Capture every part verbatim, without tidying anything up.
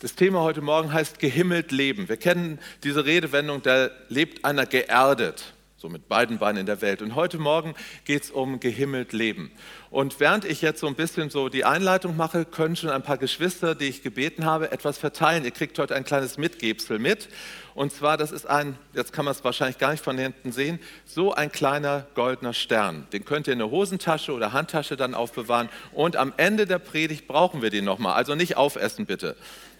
Das Thema heute Morgen heißt gehimmelt leben. Wir kennen diese Redewendung, da lebt einer geerdet, so mit beiden Beinen in der Welt. Und heute Morgen geht es um gehimmelt leben. Und während ich jetzt so ein bisschen so die Einleitung mache, können schon ein paar Geschwister, die ich gebeten habe, etwas verteilen. Ihr kriegt heute ein kleines Mitgebsel mit. Und zwar, das ist ein, jetzt kann man es wahrscheinlich gar nicht von hinten sehen, so ein kleiner goldener Stern. Den könnt ihr in der Hosentasche oder Handtasche dann aufbewahren. Und am Ende der Predigt brauchen wir den nochmal. Also nicht aufessen, bitte.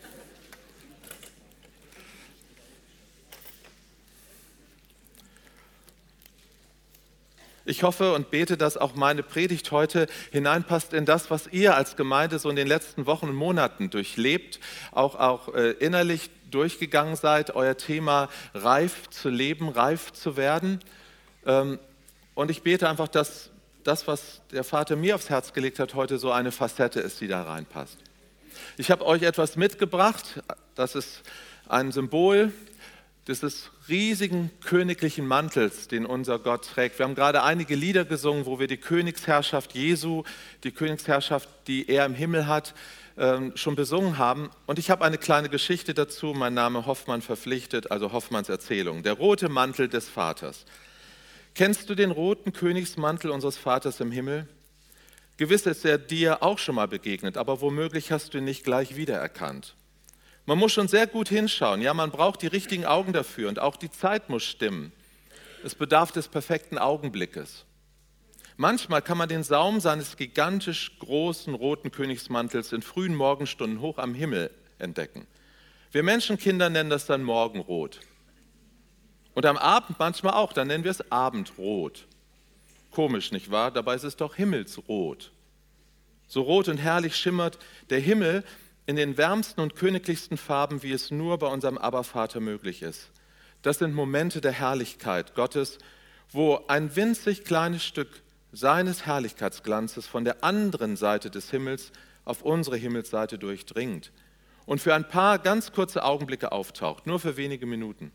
Ich hoffe und bete, dass auch meine Predigt heute hineinpasst in das, was ihr als Gemeinde so in den letzten Wochen und Monaten durchlebt, auch, auch äh, innerlich durchgegangen seid, euer Thema reif zu leben, reif zu werden. Ähm, und ich bete einfach, dass das, was der Vater mir aufs Herz gelegt hat, heute so eine Facette ist, die da reinpasst. Ich habe euch etwas mitgebracht, das ist ein Symbol dieses riesigen königlichen Mantels, den unser Gott trägt. Wir haben gerade einige Lieder gesungen, wo wir die Königsherrschaft Jesu, die Königsherrschaft, die er im Himmel hat, schon besungen haben. Und ich habe eine kleine Geschichte dazu, mein Name Hoffmann verpflichtet, also Hoffmanns Erzählung. Der rote Mantel des Vaters. Kennst du den roten Königsmantel unseres Vaters im Himmel? Gewiss ist er dir auch schon mal begegnet, aber womöglich hast du ihn nicht gleich wiedererkannt. Man muss schon sehr gut hinschauen, ja, man braucht die richtigen Augen dafür und auch die Zeit muss stimmen. Es bedarf des perfekten Augenblickes. Manchmal kann man den Saum seines gigantisch großen roten Königsmantels in frühen Morgenstunden hoch am Himmel entdecken. Wir Menschenkinder nennen das dann Morgenrot. Und am Abend manchmal auch, dann nennen wir es Abendrot. Komisch, nicht wahr? Dabei ist es doch Himmelsrot. So rot und herrlich schimmert der Himmel in den wärmsten und königlichsten Farben, wie es nur bei unserem Abba-Vater möglich ist. Das sind Momente der Herrlichkeit Gottes, wo ein winzig kleines Stück seines Herrlichkeitsglanzes von der anderen Seite des Himmels auf unsere Himmelsseite durchdringt und für ein paar ganz kurze Augenblicke auftaucht, nur für wenige Minuten.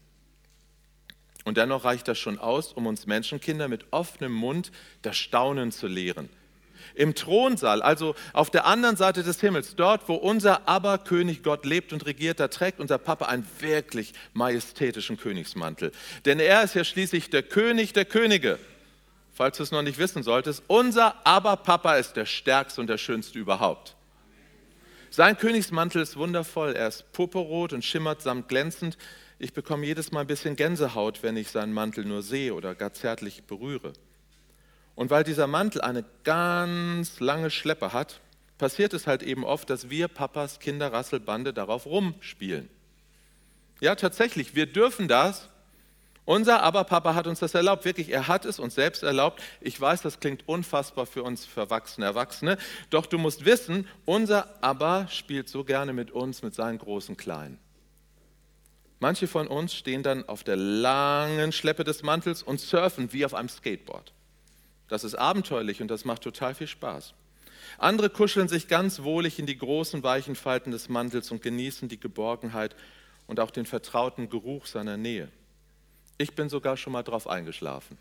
Und dennoch reicht das schon aus, um uns Menschenkinder mit offenem Mund das Staunen zu lehren. Im Thronsaal, also auf der anderen Seite des Himmels, dort, wo unser Abba-König Gott lebt und regiert, da trägt unser Papa einen wirklich majestätischen Königsmantel. Denn er ist ja schließlich der König der Könige. Falls du es noch nicht wissen solltest, unser Abba-Papa ist der stärkste und der schönste überhaupt. Sein Königsmantel ist wundervoll, er ist purpurrot und schimmert samt glänzend. Ich bekomme jedes Mal ein bisschen Gänsehaut, wenn ich seinen Mantel nur sehe oder gar zärtlich berühre. Und weil dieser Mantel eine ganz lange Schleppe hat, passiert es halt eben oft, dass wir Papas Kinderrasselbande darauf rumspielen. Ja, tatsächlich, wir dürfen das. Unser Aber-Papa hat uns das erlaubt, wirklich, er hat es uns selbst erlaubt. Ich weiß, das klingt unfassbar für uns verwachsene Erwachsene, doch du musst wissen, unser Aber spielt so gerne mit uns, mit seinen großen Kleinen. Manche von uns stehen dann auf der langen Schleppe des Mantels und surfen wie auf einem Skateboard. Das ist abenteuerlich und das macht total viel Spaß. Andere kuscheln sich ganz wohlig in die großen, weichen Falten des Mantels und genießen die Geborgenheit und auch den vertrauten Geruch seiner Nähe. Ich bin sogar schon mal drauf eingeschlafen.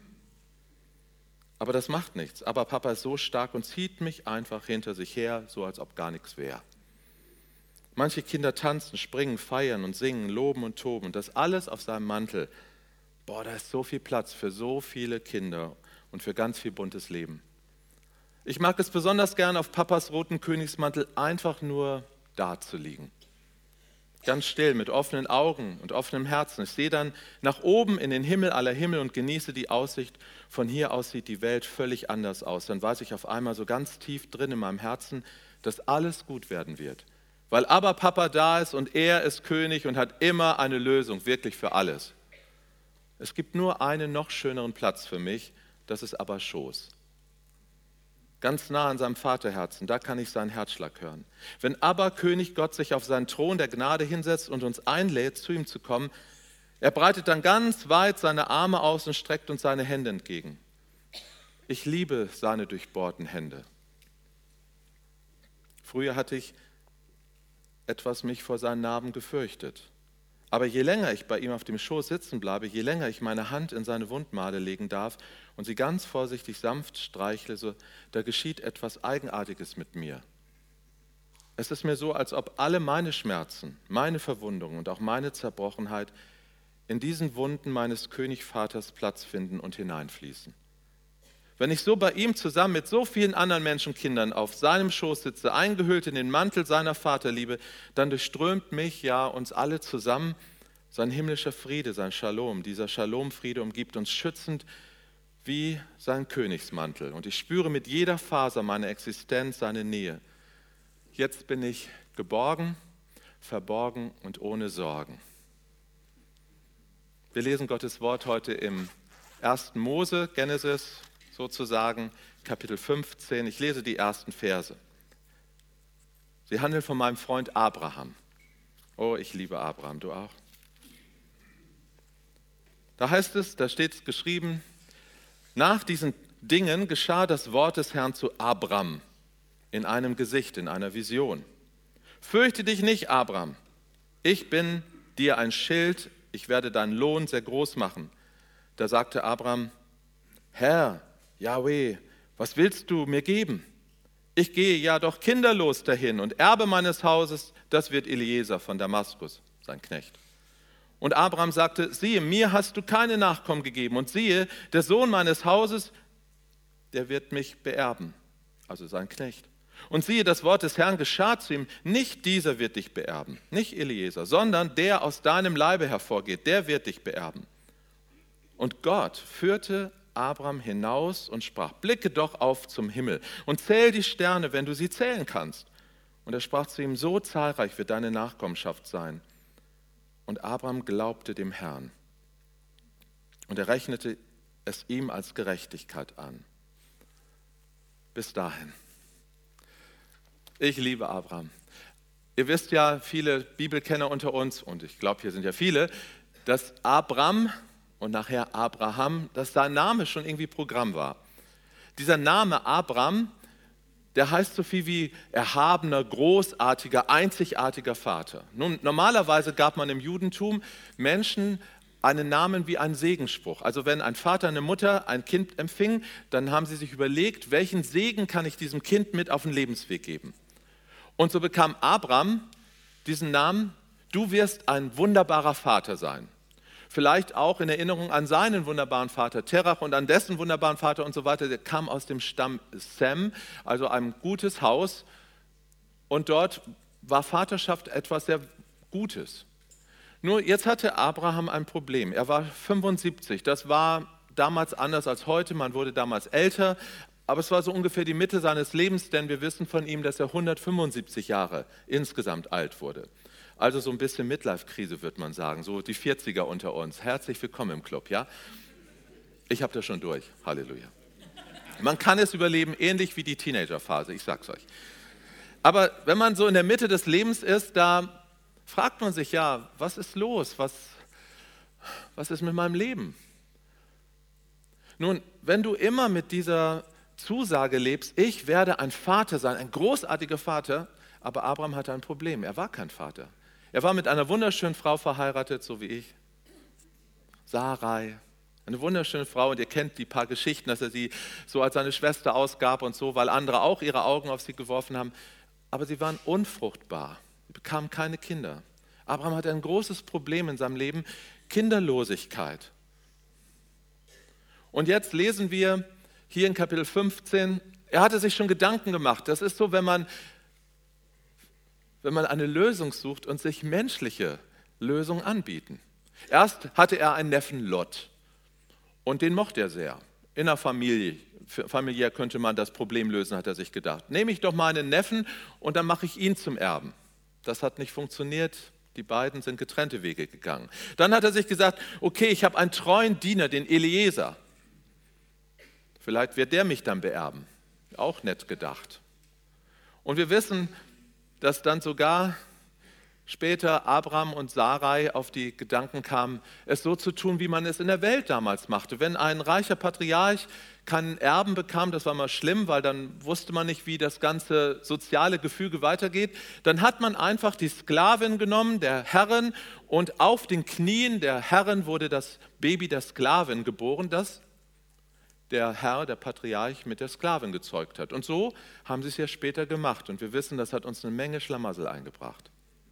Aber das macht nichts. Aber Papa ist so stark und zieht mich einfach hinter sich her, so als ob gar nichts wäre. Manche Kinder tanzen, springen, feiern und singen, loben und toben. Und das alles auf seinem Mantel. Boah, da ist so viel Platz für so viele Kinder und für ganz viel buntes Leben. Ich mag es besonders gern, auf Papas roten Königsmantel einfach nur da zu liegen. Ganz still, mit offenen Augen und offenem Herzen. Ich sehe dann nach oben in den Himmel aller Himmel und genieße die Aussicht. Von hier aus sieht die Welt völlig anders aus. Dann weiß ich auf einmal so ganz tief drin in meinem Herzen, dass alles gut werden wird. Weil aber Papa da ist und er ist König und hat immer eine Lösung, wirklich für alles. Es gibt nur einen noch schöneren Platz für mich, das ist aber Schoß. Ganz nah an seinem Vaterherzen, da kann ich seinen Herzschlag hören. Wenn aber König Gott sich auf seinen Thron der Gnade hinsetzt und uns einlädt, zu ihm zu kommen, er breitet dann ganz weit seine Arme aus und streckt uns seine Hände entgegen. Ich liebe seine durchbohrten Hände. Früher hatte ich etwas mich vor seinen Narben gefürchtet. Aber je länger ich bei ihm auf dem Schoß sitzen bleibe, je länger ich meine Hand in seine Wundmale legen darf und sie ganz vorsichtig sanft streichle, so, da geschieht etwas Eigenartiges mit mir. Es ist mir so, als ob alle meine Schmerzen, meine Verwundungen und auch meine Zerbrochenheit in diesen Wunden meines Königvaters Platz finden und hineinfließen. Wenn ich so bei ihm zusammen mit so vielen anderen Menschenkindern auf seinem Schoß sitze, eingehüllt in den Mantel seiner Vaterliebe, dann durchströmt mich, ja uns alle zusammen, sein himmlischer Friede, sein Shalom. Dieser Shalom-Friede umgibt uns schützend wie sein Königsmantel. Und ich spüre mit jeder Faser meiner Existenz seine Nähe. Jetzt bin ich geborgen, verborgen und ohne Sorgen. Wir lesen Gottes Wort heute im ersten Mose, Genesis sozusagen, Kapitel fünfzehn. Ich lese die ersten Verse. Sie handeln von meinem Freund Abraham. Oh, ich liebe Abraham, du auch? Da heißt es, da steht es geschrieben, nach diesen Dingen geschah das Wort des Herrn zu Abram in einem Gesicht, in einer Vision. Fürchte dich nicht, Abram, ich bin dir ein Schild, ich werde deinen Lohn sehr groß machen. Da sagte Abram, Herr, Jahweh, was willst du mir geben? Ich gehe ja doch kinderlos dahin und Erbe meines Hauses, das wird Eliezer von Damaskus, sein Knecht. Und Abram sagte, siehe, mir hast du keine Nachkommen gegeben und siehe, der Sohn meines Hauses, der wird mich beerben, also sein Knecht. Und siehe, das Wort des Herrn geschah zu ihm, nicht dieser wird dich beerben, nicht Eliezer, sondern der aus deinem Leibe hervorgeht, der wird dich beerben. Und Gott führte Abram hinaus und sprach, blicke doch auf zum Himmel und zähl die Sterne, wenn du sie zählen kannst. Und er sprach zu ihm, so zahlreich wird deine Nachkommenschaft sein. Und Abram glaubte dem Herrn und er rechnete es ihm als Gerechtigkeit an. Bis dahin. Ich liebe Abraham. Ihr wisst ja, viele Bibelkenner unter uns, und ich glaube, hier sind ja viele, dass Abram und nachher Abraham, dass sein Name schon irgendwie Programm war. Dieser Name Abram, der heißt so viel wie erhabener, großartiger, einzigartiger Vater. Nun, normalerweise gab man im Judentum Menschen einen Namen wie einen Segensspruch. Also wenn ein Vater, eine Mutter ein Kind empfing, dann haben sie sich überlegt, welchen Segen kann ich diesem Kind mit auf den Lebensweg geben. Und so bekam Abram diesen Namen, du wirst ein wunderbarer Vater sein. Vielleicht auch in Erinnerung an seinen wunderbaren Vater Terach und an dessen wunderbaren Vater und so weiter. Der kam aus dem Stamm Sem, also ein gutes Haus. Und dort war Vaterschaft etwas sehr Gutes. Nur jetzt hatte Abraham ein Problem. Er war fünfundsiebzig. Das war damals anders als heute. Man wurde damals älter. Aber es war so ungefähr die Mitte seines Lebens, denn wir wissen von ihm, dass er hundertfünfundsiebzig Jahre insgesamt alt wurde. Also so ein bisschen Midlife-Krise, würde man sagen, so die vierziger unter uns. Herzlich willkommen im Club, ja? Ich habe das schon durch, Halleluja. Man kann es überleben, ähnlich wie die Teenagerphase, ich sag's euch. Aber wenn man so in der Mitte des Lebens ist, da fragt man sich, ja, was ist los? Was, was ist mit meinem Leben? Nun, wenn du immer mit dieser Zusage lebst, ich werde ein Vater sein, ein großartiger Vater, aber Abraham hatte ein Problem, er war kein Vater. Er war mit einer wunderschönen Frau verheiratet, so wie ich, Sarai, eine wunderschöne Frau, und ihr kennt die paar Geschichten, dass er sie so als seine Schwester ausgab und so, weil andere auch ihre Augen auf sie geworfen haben, aber sie waren unfruchtbar, sie bekamen keine Kinder. Abraham hatte ein großes Problem in seinem Leben, Kinderlosigkeit. Und jetzt lesen wir hier in Kapitel fünfzehn, er hatte sich schon Gedanken gemacht, das ist so, wenn man wenn man eine Lösung sucht und sich menschliche Lösungen anbieten. Erst hatte er einen Neffen Lot und den mochte er sehr. In der Familie, familiär könnte man das Problem lösen, hat er sich gedacht. Nehme ich doch mal einen Neffen und dann mache ich ihn zum Erben. Das hat nicht funktioniert, die beiden sind getrennte Wege gegangen. Dann hat er sich gesagt, okay, ich habe einen treuen Diener, den Eliezer. Vielleicht wird der mich dann beerben. Auch nett gedacht. Und wir wissen, dass dann sogar später Abraham und Sarai auf die Gedanken kamen, es so zu tun, wie man es in der Welt damals machte. Wenn ein reicher Patriarch keinen Erben bekam, das war mal schlimm, weil dann wusste man nicht, wie das ganze soziale Gefüge weitergeht, dann hat man einfach die Sklavin genommen, der Herrin, und auf den Knien der Herrin wurde das Baby der Sklavin geboren, das der Herr, der Patriarch mit der Sklavin gezeugt hat. Und so haben sie es ja später gemacht. Und wir wissen, das hat uns eine Menge Schlamassel eingebracht.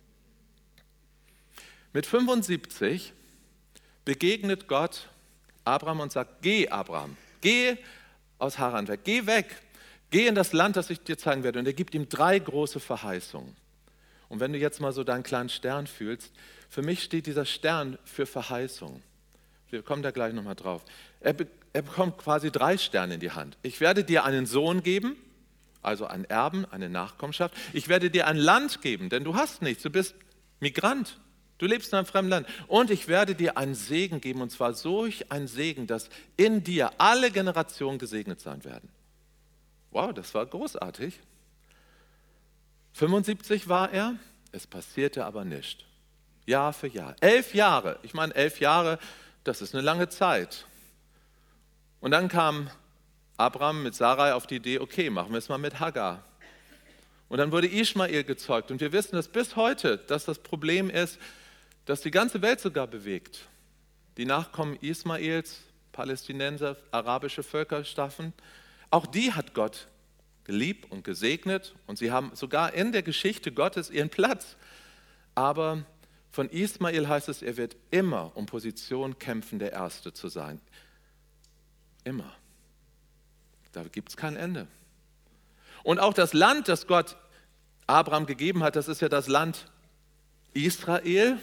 Mit fünfundsiebzig begegnet Gott Abraham und sagt, geh Abraham, geh aus Haran weg, geh weg, geh in das Land, das ich dir zeigen werde. Und er gibt ihm drei große Verheißungen. Und wenn du jetzt mal so deinen kleinen Stern fühlst, für mich steht dieser Stern für Verheißung. Wir kommen da gleich nochmal drauf. Er, be- er bekommt quasi drei Sterne in die Hand. Ich werde dir einen Sohn geben, also einen Erben, eine Nachkommenschaft. Ich werde dir ein Land geben, denn du hast nichts, du bist Migrant. Du lebst in einem fremden Land. Und ich werde dir einen Segen geben, und zwar solch ein Segen, dass in dir alle Generationen gesegnet sein werden. Wow, das war großartig. fünfundsiebzig war er, es passierte aber nicht. Jahr für Jahr. Elf Jahre, ich meine elf Jahre, das ist eine lange Zeit. Und dann kam Abraham mit Sarai auf die Idee, okay, machen wir es mal mit Hagar. Und dann wurde Ismael gezeugt. Und wir wissen, dass bis heute, dass das Problem ist, dass die ganze Welt sogar bewegt. Die Nachkommen Ismaels, Palästinenser, arabische Völkerstaaten, auch die hat Gott geliebt und gesegnet und sie haben sogar in der Geschichte Gottes ihren Platz. Aber von Ismael heißt es, er wird immer um Position kämpfen, der Erste zu sein. Immer. Da gibt es kein Ende. Und auch das Land, das Gott Abraham gegeben hat, das ist ja das Land Israel.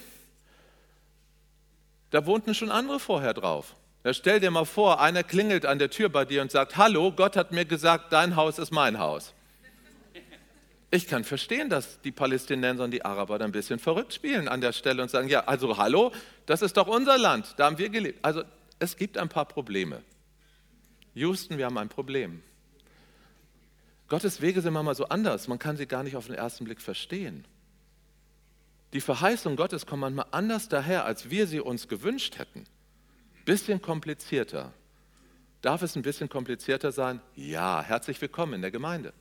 Da wohnten schon andere vorher drauf. Ja, stell dir mal vor, einer klingelt an der Tür bei dir und sagt, hallo, Gott hat mir gesagt, dein Haus ist mein Haus. Ich kann verstehen, dass die Palästinenser und die Araber da ein bisschen verrückt spielen an der Stelle und sagen, ja, also hallo, das ist doch unser Land, da haben wir gelebt. Also es gibt ein paar Probleme. Houston, wir haben ein Problem. Gottes Wege sind manchmal so anders, man kann sie gar nicht auf den ersten Blick verstehen. Die Verheißung Gottes kommt manchmal anders daher, als wir sie uns gewünscht hätten. Bisschen komplizierter. Darf es ein bisschen komplizierter sein? Ja, herzlich willkommen in der Gemeinde.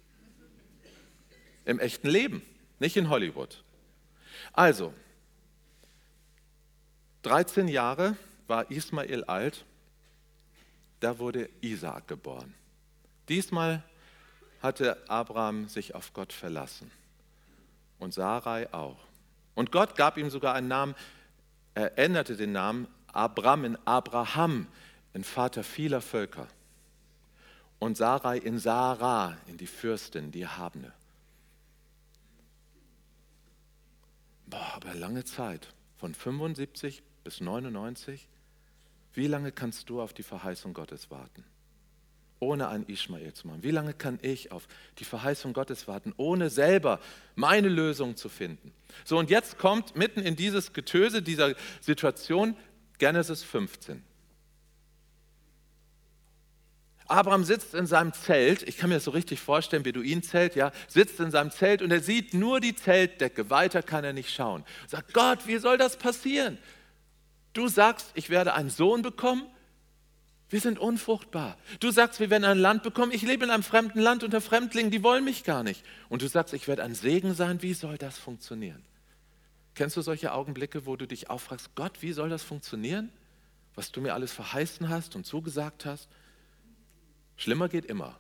Im echten Leben, nicht in Hollywood. Also, dreizehn Jahre war Ismael alt, da wurde Isaak geboren. Diesmal hatte Abraham sich auf Gott verlassen und Sarai auch. Und Gott gab ihm sogar einen Namen, er änderte den Namen Abram in Abraham, in Vater vieler Völker. Und Sarai in Sarah, in die Fürstin, die Erhabene. Boah, aber lange Zeit, von fünfundsiebzig bis neunundneunzig. Wie lange kannst du auf die Verheißung Gottes warten, ohne einen Ismael zu machen? Wie lange kann ich auf die Verheißung Gottes warten, ohne selber meine Lösung zu finden? So, und jetzt kommt mitten in dieses Getöse dieser Situation Genesis fünfzehn. Abraham sitzt in seinem Zelt, ich kann mir das so richtig vorstellen, Beduinenzelt, ja, sitzt in seinem Zelt und er sieht nur die Zeltdecke, weiter kann er nicht schauen. Er sagt, Gott, wie soll das passieren? Du sagst, ich werde einen Sohn bekommen, wir sind unfruchtbar. Du sagst, wir werden ein Land bekommen, ich lebe in einem fremden Land unter Fremdlingen, die wollen mich gar nicht. Und du sagst, ich werde ein Segen sein, wie soll das funktionieren? Kennst du solche Augenblicke, wo du dich auffragst, Gott, wie soll das funktionieren? Was du mir alles verheißen hast und zugesagt hast? Schlimmer geht immer.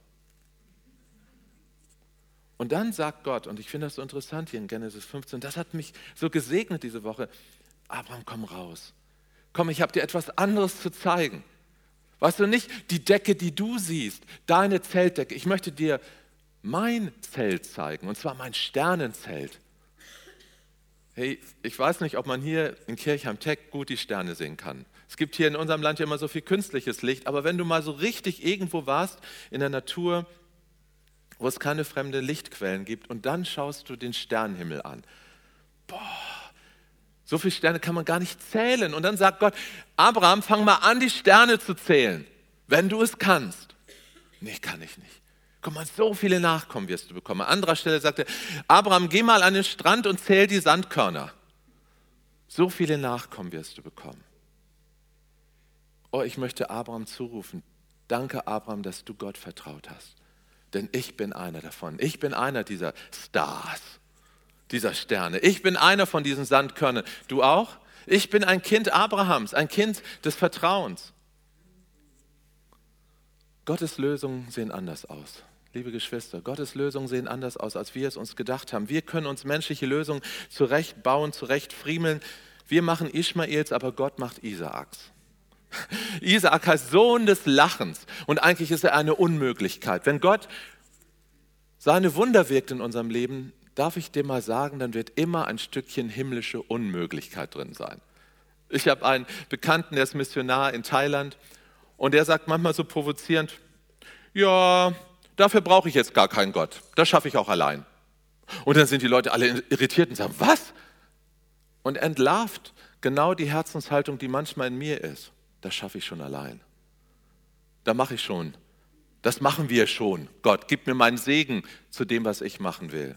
Und dann sagt Gott, und ich finde das so interessant hier in Genesis fünfzehn, das hat mich so gesegnet diese Woche, Abraham, komm raus. Komm, ich habe dir etwas anderes zu zeigen. Weißt du, nicht die Decke, die du siehst, deine Zeltdecke. Ich möchte dir mein Zelt zeigen, und zwar mein Sternenzelt. Hey, ich weiß nicht, ob man hier in Kirchheim-Tech gut die Sterne sehen kann. Es gibt hier in unserem Land ja immer so viel künstliches Licht, aber wenn du mal so richtig irgendwo warst in der Natur, wo es keine fremden Lichtquellen gibt und dann schaust du den Sternenhimmel an. Boah, so viele Sterne kann man gar nicht zählen. Und dann sagt Gott, Abraham, fang mal an, die Sterne zu zählen, wenn du es kannst. Nee, kann ich nicht. Guck mal, so viele Nachkommen wirst du bekommen. An anderer Stelle sagte Abraham, geh mal an den Strand und zähl die Sandkörner. So viele Nachkommen wirst du bekommen. Oh, ich möchte Abraham zurufen, danke Abraham, dass du Gott vertraut hast. Denn ich bin einer davon. Ich bin einer dieser Stars, dieser Sterne. Ich bin einer von diesen Sandkörnern. Du auch? Ich bin ein Kind Abrahams, ein Kind des Vertrauens. Gottes Lösungen sehen anders aus. Liebe Geschwister, Gottes Lösungen sehen anders aus, als wir es uns gedacht haben. Wir können uns menschliche Lösungen zurechtbauen, zurechtfriemeln. Wir machen Ischmaels, aber Gott macht Isaaks. Isaak heißt Sohn des Lachens und eigentlich ist er eine Unmöglichkeit. Wenn Gott seine Wunder wirkt in unserem Leben, darf ich dir mal sagen, dann wird immer ein Stückchen himmlische Unmöglichkeit drin sein. Ich habe einen Bekannten, der ist Missionar in Thailand und der sagt manchmal so provozierend, ja, dafür brauche ich jetzt gar keinen Gott, das schaffe ich auch allein. Und dann sind die Leute alle irritiert und sagen, was? Und entlarvt genau die Herzenshaltung, die manchmal in mir ist. Das schaffe ich schon allein. Da mache ich schon. Das machen wir schon. Gott, gib mir meinen Segen zu dem, was ich machen will.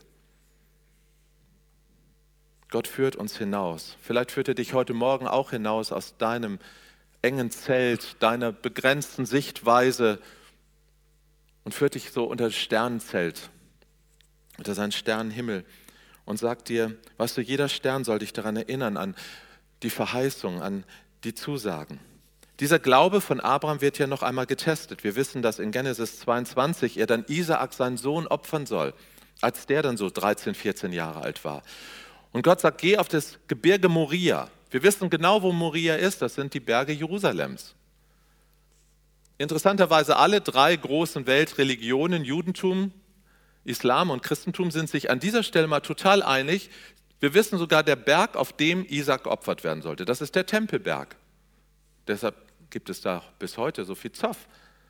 Gott führt uns hinaus. Vielleicht führt er dich heute Morgen auch hinaus aus deinem engen Zelt, deiner begrenzten Sichtweise und führt dich so unter das Sternenzelt, unter seinen Sternenhimmel und sagt dir, weißt du, jeder Stern soll dich daran erinnern, an die Verheißung, an die Zusagen. Dieser Glaube von Abraham wird ja noch einmal getestet. Wir wissen, dass in Genesis zweiundzwanzig er dann Isaak, seinen Sohn, opfern soll, als der dann so dreizehn, vierzehn Jahre alt war. Und Gott sagt, geh auf das Gebirge Moria. Wir wissen genau, wo Moria ist, das sind die Berge Jerusalems. Interessanterweise alle drei großen Weltreligionen, Judentum, Islam und Christentum, sind sich an dieser Stelle mal total einig. Wir wissen sogar, der Berg, auf dem Isaak geopfert werden sollte, das ist der Tempelberg. Deshalb gibt es da bis heute so viel Zoff.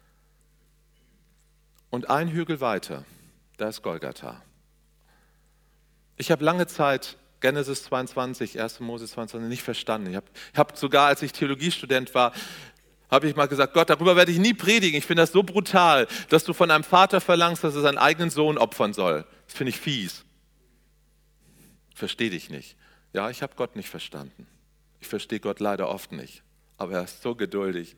Und ein Hügel weiter, da ist Golgatha. Ich habe lange Zeit Genesis zweiundzwanzig, erster Mose zweiundzwanzig nicht verstanden. Ich habe hab sogar, als ich Theologiestudent war, habe ich mal gesagt, Gott, darüber werde ich nie predigen. Ich finde das so brutal, dass du von einem Vater verlangst, dass er seinen eigenen Sohn opfern soll. Das finde ich fies. Verstehe dich nicht. Ja, ich habe Gott nicht verstanden. Ich verstehe Gott leider oft nicht. Aber er ist so geduldig.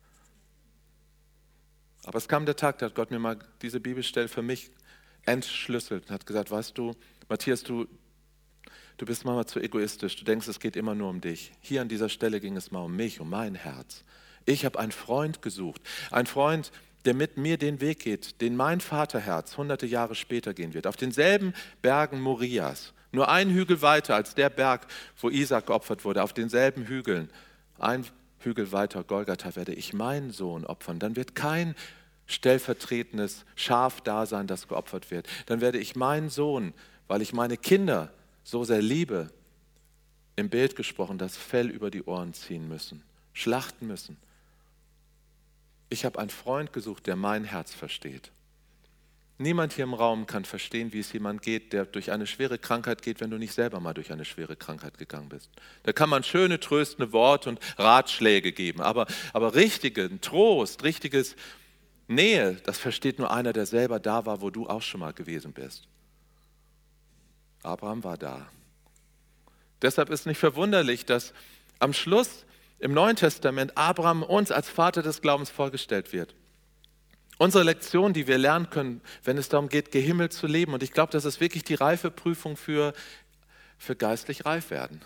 Aber es kam der Tag, da hat Gott mir mal diese Bibelstelle für mich entschlüsselt und hat gesagt, weißt du, Matthias, du, du bist manchmal zu egoistisch. Du denkst, es geht immer nur um dich. Hier an dieser Stelle ging es mal um mich, um mein Herz. Ich habe einen Freund gesucht. Einen Freund, der mit mir den Weg geht, den mein Vaterherz hunderte Jahre später gehen wird. Auf denselben Bergen Morias. Nur ein Hügel weiter als der Berg, wo Isaak geopfert wurde. Auf denselben Hügeln. Ein Hügel weiter, Golgatha, werde ich meinen Sohn opfern. Dann wird kein stellvertretendes Schaf da sein, das geopfert wird. Dann werde ich meinen Sohn, weil ich meine Kinder so sehr liebe, im Bild gesprochen, das Fell über die Ohren ziehen müssen, schlachten müssen. Ich habe einen Freund gesucht, der mein Herz versteht. Niemand hier im Raum kann verstehen, wie es jemand geht, der durch eine schwere Krankheit geht, wenn du nicht selber mal durch eine schwere Krankheit gegangen bist. Da kann man schöne, tröstende Worte und Ratschläge geben, aber, aber richtigen Trost, richtiges Nähe, das versteht nur einer, der selber da war, wo du auch schon mal gewesen bist. Abraham war da. Deshalb ist nicht verwunderlich, dass am Schluss im Neuen Testament Abraham uns als Vater des Glaubens vorgestellt wird. Unsere Lektion, die wir lernen können, wenn es darum geht, gehimmelt zu leben. Und ich glaube, das ist wirklich die Reifeprüfung für, für geistlich reif werden.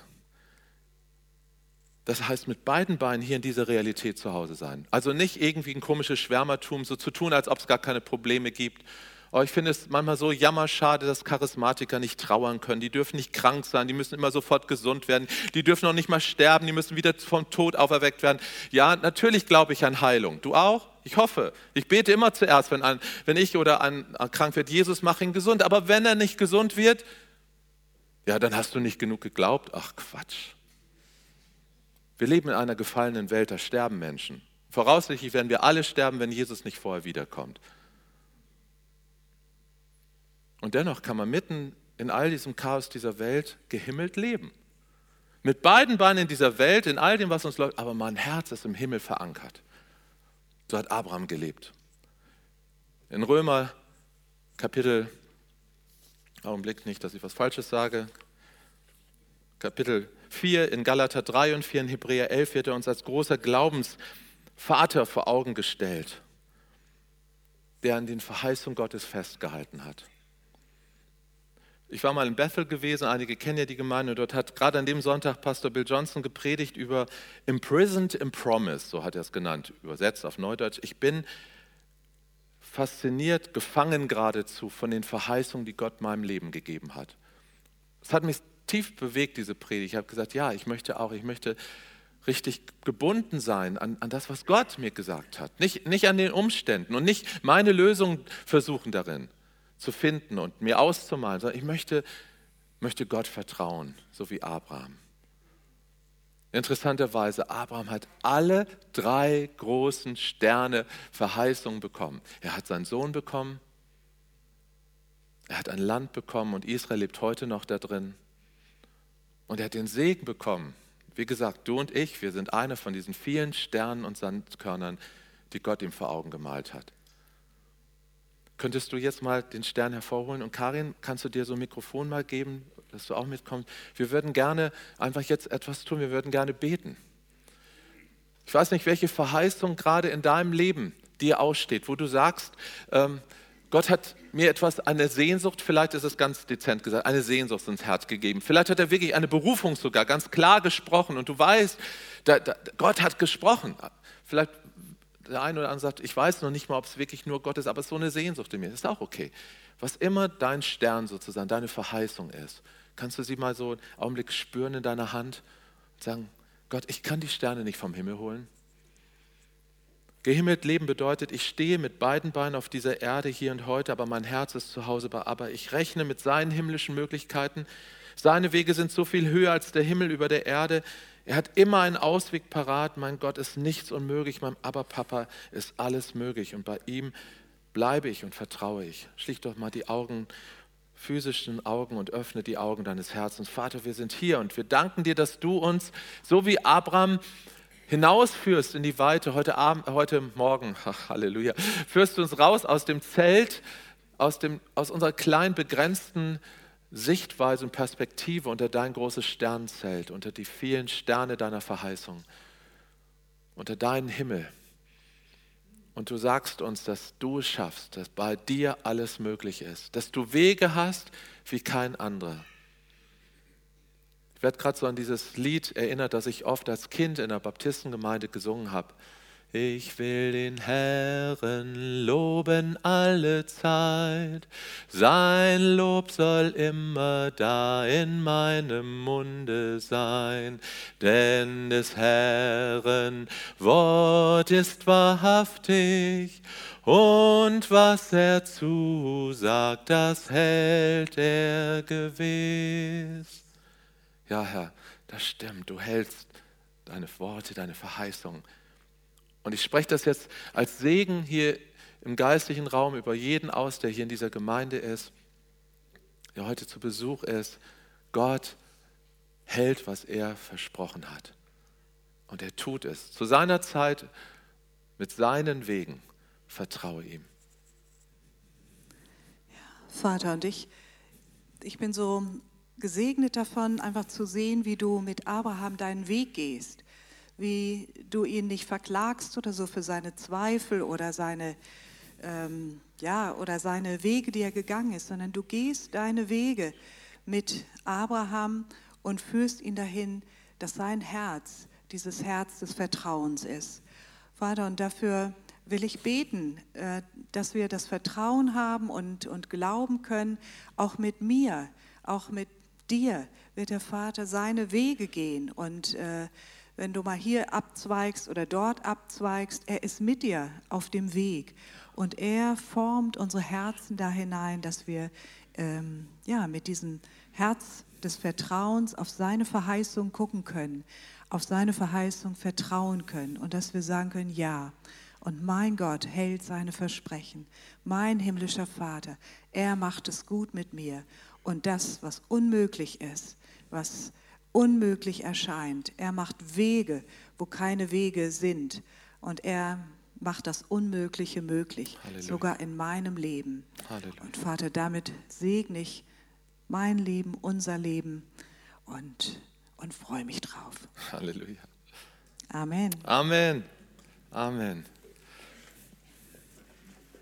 Das heißt, mit beiden Beinen hier in dieser Realität zu Hause sein. Also nicht irgendwie ein komisches Schwärmertum, so zu tun, als ob es gar keine Probleme gibt. Aber ich finde es manchmal so jammerschade, dass Charismatiker nicht trauern können. Die dürfen nicht krank sein, die müssen immer sofort gesund werden. Die dürfen auch nicht mal sterben, die müssen wieder vom Tod auferweckt werden. Ja, natürlich glaube ich an Heilung. Du auch? Ich hoffe. Ich bete immer zuerst, wenn, ein, wenn ich oder ein krank wird. Jesus, mach ihn gesund. Aber wenn er nicht gesund wird, ja, dann hast du nicht genug geglaubt. Ach Quatsch. Wir leben in einer gefallenen Welt, da sterben Menschen. Voraussichtlich werden wir alle sterben, wenn Jesus nicht vorher wiederkommt. Und dennoch kann man mitten in all diesem Chaos dieser Welt gehimmelt leben. Mit beiden Beinen in dieser Welt, in all dem, was uns läuft, aber mein Herz ist im Himmel verankert. So hat Abraham gelebt. In Römer Kapitel, Augenblick nicht, dass ich was Falsches sage, Kapitel vier, in Galater drei und vier, in Hebräer elf wird er uns als großer Glaubensvater vor Augen gestellt, der an den Verheißungen Gottes festgehalten hat. Ich war mal in Bethel gewesen, einige kennen ja die Gemeinde, und dort hat gerade an dem Sonntag Pastor Bill Johnson gepredigt über Imprisoned in Promise, so hat er es genannt, übersetzt auf Neudeutsch. Ich bin fasziniert, gefangen geradezu von den Verheißungen, die Gott meinem Leben gegeben hat. Es hat mich tief bewegt, diese Predigt. Ich habe gesagt, ja, ich möchte auch, ich möchte richtig gebunden sein an, an das, was Gott mir gesagt hat. Nicht, nicht an den Umständen und nicht meine Lösung versuchen darin zu finden und mir auszumalen, sondern ich möchte, möchte Gott vertrauen, so wie Abraham. Interessanterweise, Abraham hat alle drei großen Sterne Verheißungen bekommen. Er hat seinen Sohn bekommen, er hat ein Land bekommen und Israel lebt heute noch da drin. Und er hat den Segen bekommen. Wie gesagt, du und ich, wir sind eine von diesen vielen Sternen und Sandkörnern, die Gott ihm vor Augen gemalt hat. Könntest du jetzt mal den Stern hervorholen? Und Karin, kannst du dir so ein Mikrofon mal geben, dass du auch mitkommst? Wir würden gerne einfach jetzt etwas tun, wir würden gerne beten. Ich weiß nicht, welche Verheißung gerade in deinem Leben dir aussteht, wo du sagst, ähm, Gott hat mir etwas, eine Sehnsucht, vielleicht ist es ganz dezent gesagt, eine Sehnsucht ins Herz gegeben. Vielleicht hat er wirklich eine Berufung sogar ganz klar gesprochen und du weißt, da, da, Gott hat gesprochen. Vielleicht der eine oder andere sagt, ich weiß noch nicht mal, ob es wirklich nur Gott ist, aber es ist so eine Sehnsucht in mir. Ist auch okay. Was immer dein Stern sozusagen, deine Verheißung ist, kannst du sie mal so einen Augenblick spüren in deiner Hand und sagen, Gott, ich kann die Sterne nicht vom Himmel holen. Gehimmeltes Leben bedeutet, ich stehe mit beiden Beinen auf dieser Erde hier und heute, aber mein Herz ist zu Hause bei Abba. Ich rechne mit seinen himmlischen Möglichkeiten. Seine Wege sind so viel höher als der Himmel über der Erde. Er hat immer einen Ausweg parat. Mein Gott, ist nichts unmöglich. Meinem Abba-Papa ist alles möglich. Und bei ihm bleibe ich und vertraue ich. Schließ doch mal die Augen, physischen Augen und öffne die Augen deines Herzens. Vater, wir sind hier und wir danken dir, dass du uns, so wie Abraham, hinausführst in die Weite, heute Abend, heute Morgen, ach, Halleluja, führst du uns raus aus dem Zelt, aus, dem, aus unserer kleinen, begrenzten Sichtweise und Perspektive unter dein großes Sternzelt, unter die vielen Sterne deiner Verheißung, unter deinen Himmel. Und du sagst uns, dass du es schaffst, dass bei dir alles möglich ist, dass du Wege hast wie kein anderer. Ich werde gerade so an dieses Lied erinnert, das ich oft als Kind in der Baptistengemeinde gesungen habe. Ich will den Herrn loben alle Zeit, sein Lob soll immer da in meinem Munde sein, denn des Herrn Wort ist wahrhaftig und was er zusagt, das hält er gewiss. Ja, Herr, das stimmt, du hältst deine Worte, deine Verheißungen. Und ich spreche das jetzt als Segen hier im geistlichen Raum über jeden aus, der hier in dieser Gemeinde ist, der heute zu Besuch ist. Gott hält, was er versprochen hat. Und er tut es. Zu seiner Zeit, mit seinen Wegen, vertraue ihm. Ja, Vater, und ich, ich bin so gesegnet davon, einfach zu sehen, wie du mit Abraham deinen Weg gehst, wie du ihn nicht verklagst oder so für seine Zweifel oder seine, ähm, ja, oder seine Wege, die er gegangen ist, sondern du gehst deine Wege mit Abraham und führst ihn dahin, dass sein Herz dieses Herz des Vertrauens ist. Vater, und dafür will ich beten, äh, dass wir das Vertrauen haben und, und glauben können, auch mit mir, auch mit dir wird der Vater seine Wege gehen und äh, wenn du mal hier abzweigst oder dort abzweigst, er ist mit dir auf dem Weg und er formt unsere Herzen da hinein, dass wir ähm, ja, mit diesem Herz des Vertrauens auf seine Verheißung gucken können, auf seine Verheißung vertrauen können und dass wir sagen können, ja, und mein Gott hält seine Versprechen, mein himmlischer Vater, er macht es gut mit mir. Und das, was unmöglich ist, was unmöglich erscheint, er macht Wege, wo keine Wege sind. Und er macht das Unmögliche möglich, Halleluja. Sogar in meinem Leben. Halleluja. Und Vater, damit segne ich mein Leben, unser Leben und, und freue mich drauf. Halleluja. Amen. Amen. Amen.